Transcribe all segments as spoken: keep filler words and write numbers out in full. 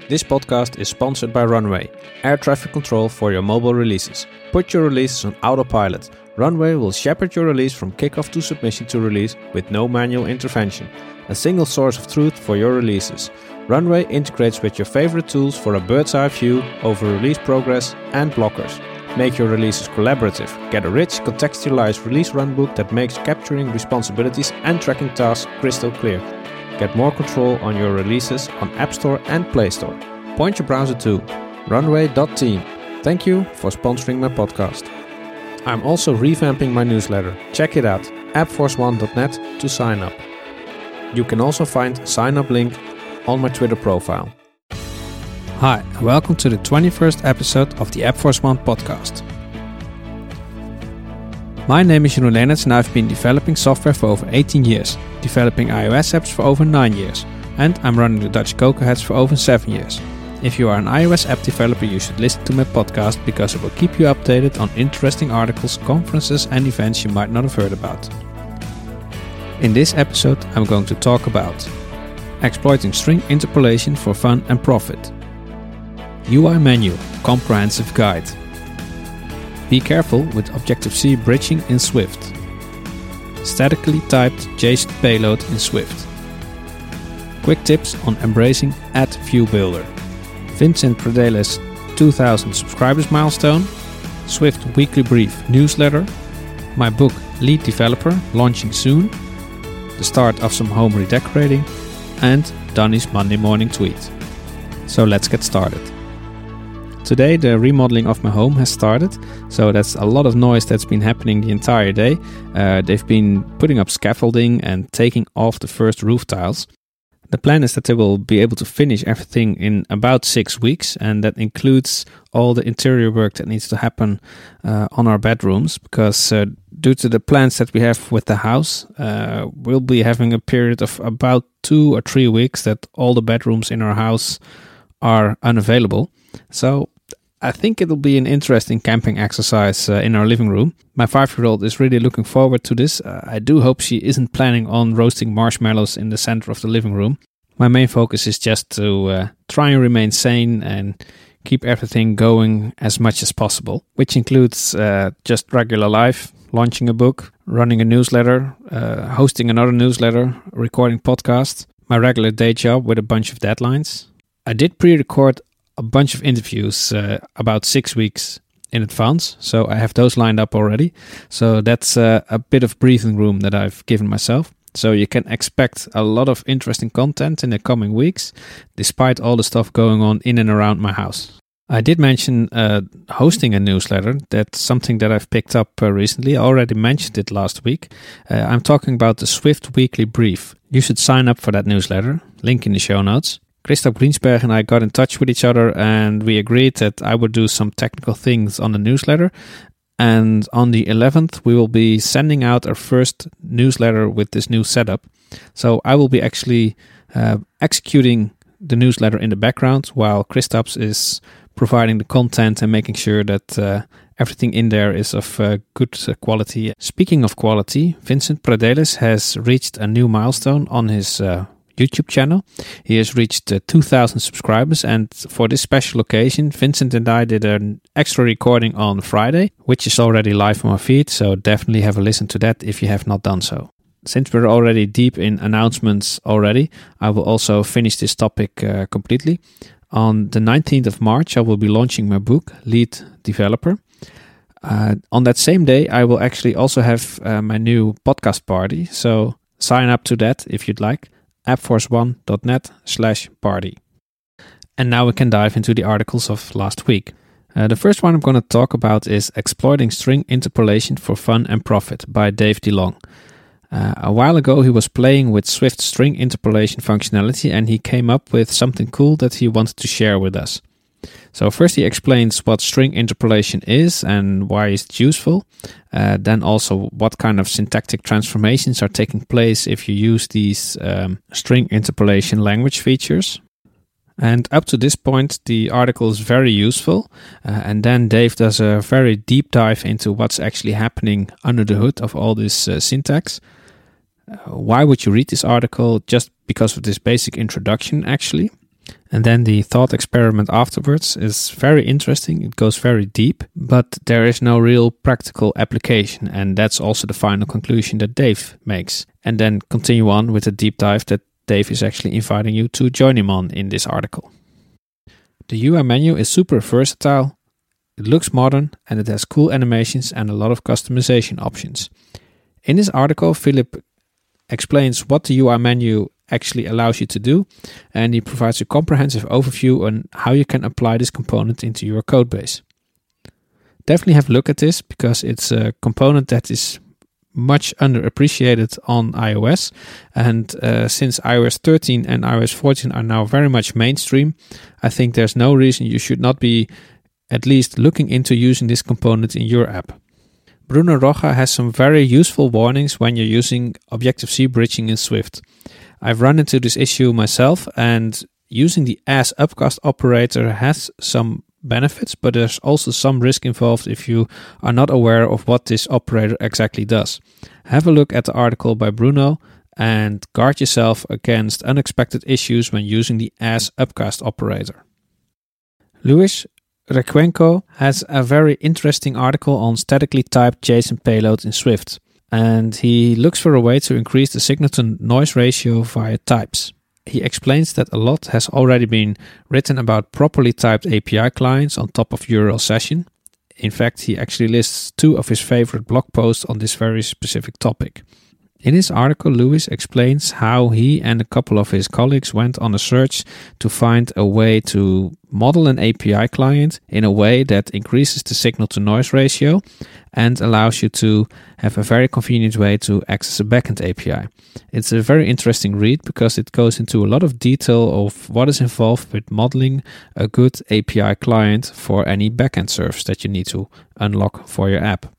This podcast is sponsored by Runway, air traffic control for your mobile releases. Put your releases on autopilot. Runway will shepherd your release from kickoff to submission to release with no manual intervention. A single source of truth for your releases. Runway integrates with your favorite tools for a bird's eye view over release progress and blockers. Make your releases collaborative. Get a rich, contextualized release runbook that makes capturing responsibilities and tracking tasks crystal clear. Get more control on your releases on App Store and Play Store. Point your browser to runway dot team. Thank you for sponsoring my podcast. I'm also revamping my newsletter. Check it out, app force one dot net to sign up. You can also find a sign up link on my Twitter profile. Hi, and welcome to the twenty-first episode of the App Force one podcast. My name is Jeroen Leenerts and I've been developing software for over eighteen years, developing iOS apps for over nine years, and I'm running the Dutch Cocoa Heads for over seven years. If you are an iOS app developer, you should listen to my podcast because it will keep you updated on interesting articles, conferences and events you might not have heard about. In this episode, I'm going to talk about exploiting string interpolation for fun and profit, U I menu, comprehensive guide, be careful with Objective-C bridging in Swift, statically typed JSON payload in Swift, quick tips on embracing Add View Builder, Vincent Predelis two thousand subscribers milestone, Swift Weekly Brief newsletter, my book Lead Developer launching soon, the start of some home redecorating, and Donnie's Monday morning tweet. So let's get started. Today the remodeling of my home has started, so that's a lot of noise that's been happening the entire day. Uh, they've been putting up scaffolding and taking off the first roof tiles. The plan is that they will be able to finish everything in about six weeks, and that includes all the interior work that needs to happen uh, on our bedrooms, because uh, due to the plans that we have with the house, uh, we'll be having a period of about two or three weeks that all the bedrooms in our house are unavailable. So I think it'll be an interesting camping exercise uh, in our living room. My five-year-old is really looking forward to this. Uh, I do hope she isn't planning on roasting marshmallows in the center of the living room. My main focus is just to uh, try and remain sane and keep everything going as much as possible, which includes uh, just regular life, launching a book, running a newsletter, uh, hosting another newsletter, recording podcasts, my regular day job with a bunch of deadlines. I did pre-record a bunch of interviews uh, about six weeks in advance, so I have those lined up already. So that's uh, a bit of breathing room that I've given myself. So you can expect a lot of interesting content in the coming weeks, despite all the stuff going on in and around my house. I did mention uh, hosting a newsletter. That's something that I've picked up uh, recently. I already mentioned it last week. Uh, I'm talking about the Swift Weekly Brief. You should sign up for that newsletter. Link in the show notes. Christoph Greensberg and I got in touch with each other and we agreed that I would do some technical things on the newsletter. And on the eleventh, we will be sending out our first newsletter with this new setup. So I will be actually uh, executing the newsletter in the background while Christoph is providing the content and making sure that uh, everything in there is of uh, good uh, quality. Speaking of quality, Vincent Predelis has reached a new milestone on his uh, YouTube channel. He has reached uh, two thousand subscribers, and for this special occasion, Vincent and I did an extra recording on Friday, which is already live on my feed, so definitely have a listen to that if you have not done so. Since we're already deep in announcements already, I will also finish this topic uh, completely. On the nineteenth of March, I will be launching my book, Lead Developer. Uh, on that same day, I will actually also have uh, my new podcast party, so sign up to that if you'd like. app force one dot net slash party. And now we can dive into the articles of last week. Uh, the first one I'm going to talk about is Exploiting String Interpolation for Fun and Profit by Dave DeLong. Uh, a while ago he was playing with Swift string interpolation functionality and he came up with something cool that he wanted to share with us. So first he explains what string interpolation is and why it's useful. Uh, then also what kind of syntactic transformations are taking place if you use these um, string interpolation language features. And up to this point, the article is very useful. Uh, and then Dave does a very deep dive into what's actually happening under the hood of all this uh, syntax. Uh, why would you read this article? Just because of this basic introduction, actually. And then the thought experiment afterwards is very interesting. It goes very deep, but there is no real practical application. And that's also the final conclusion that Dave makes. And then continue on with a deep dive that Dave is actually inviting you to join him on in this article. The U I menu is super versatile, it looks modern, and it has cool animations and a lot of customization options. In this article, Philip explains what the U I menu actually allows you to do, and he provides a comprehensive overview on how you can apply this component into your codebase. Definitely have a look at this because it's a component that is much underappreciated on iOS, and uh, since iOS thirteen and iOS fourteen are now very much mainstream, I think there's no reason you should not be at least looking into using this component in your app. Bruno Rocha has some very useful warnings when you're using Objective-C bridging in Swift. I've run into this issue myself, and using the as upcast operator has some benefits, but there's also some risk involved if you are not aware of what this operator exactly does. Have a look at the article by Bruno and guard yourself against unexpected issues when using the as upcast operator. Luis Requenco has a very interesting article on statically typed JSON payload in Swift, and he looks for a way to increase the signal-to-noise ratio via types. He explains that a lot has already been written about properly typed A P I clients on top of U R L session. In fact, he actually lists two of his favorite blog posts on this very specific topic. In his article, Luis explains how he and a couple of his colleagues went on a search to find a way to model an A P I client in a way that increases the signal-to-noise ratio and allows you to have a very convenient way to access a backend A P I. It's a very interesting read because it goes into a lot of detail of what is involved with modeling a good A P I client for any backend service that you need to unlock for your app.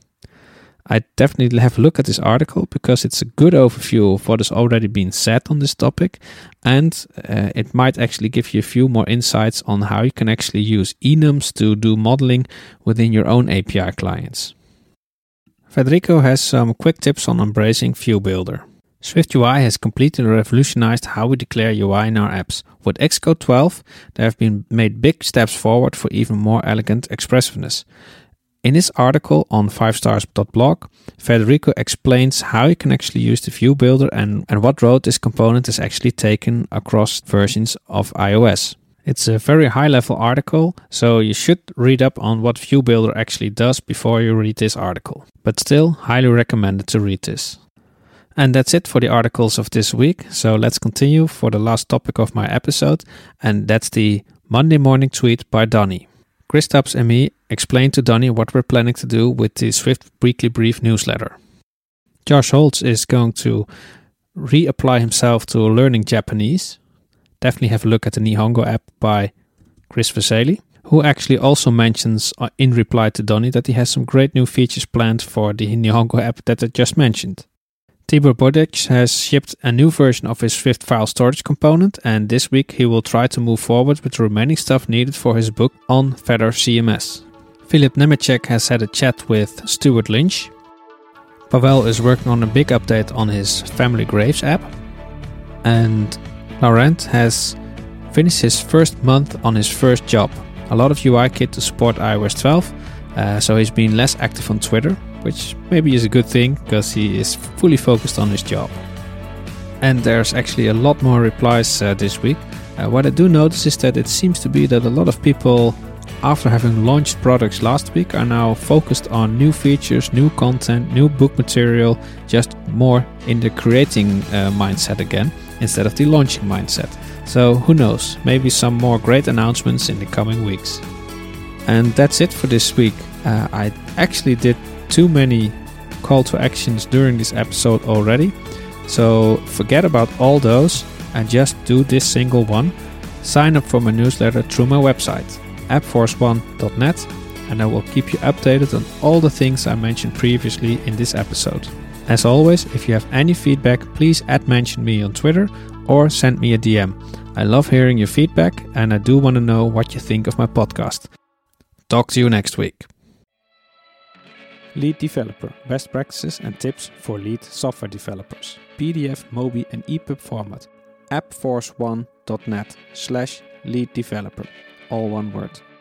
I definitely have a look at this article because it's a good overview of what has already been said on this topic, and uh, it might actually give you a few more insights on how you can actually use enums to do modeling within your own A P I clients. Federico has some quick tips on embracing View Builder. SwiftUI has completely revolutionized how we declare U I in our apps. With Xcode twelve, there have been made big steps forward for even more elegant expressiveness. In this article on five stars dot blog, Federico explains how you can actually use the View Builder and, and what road this component is actually taken across versions of iOS. It's a very high-level article, so you should read up on what View Builder actually does before you read this article. But still, highly recommended to read this. And that's it for the articles of this week, so let's continue for the last topic of my episode, and that's the Monday morning tweet by Donny. Kristaps and me explained to Donny what we're planning to do with the Swift Weekly Brief newsletter. Josh Holtz is going to reapply himself to learning Japanese. Definitely have a look at the Nihongo app by Chris Vaseli, who actually also mentions in reply to Donny that he has some great new features planned for the Nihongo app that I just mentioned. Tibor Bodic has shipped a new version of his Swift file storage component, and this week he will try to move forward with the remaining stuff needed for his book on Feather C M S. Filip Nemecek has had a chat with Stuart Lynch. Pavel is working on a big update on his Family Graves app. And Laurent has finished his first month on his first job. A lot of U I kit to support iOS twelve, uh, so he's been less active on Twitter, which maybe is a good thing because he is fully focused on his job. And there's actually a lot more replies uh, this week. Uh, what I do notice is that it seems to be that a lot of people, after having launched products last week, are now focused on new features, new content, new book material, just more in the creating uh, mindset again, instead of the launching mindset. So who knows, maybe some more great announcements in the coming weeks. And that's it for this week. Uh, I actually did too many call to actions during this episode already, so forget about all those and just do this single one. Sign up for my newsletter through my website, app force one dot net, and I will keep you updated on all the things I mentioned previously in this episode. As always, if you have any feedback, please add mention me on Twitter or send me a D M. I love hearing your feedback, and I do want to know what you think of my podcast. Talk to you next week. Lead Developer, best practices and tips for lead software developers. P D F, Mobi and E P U B format. app force one dot net slash lead developer, all one word.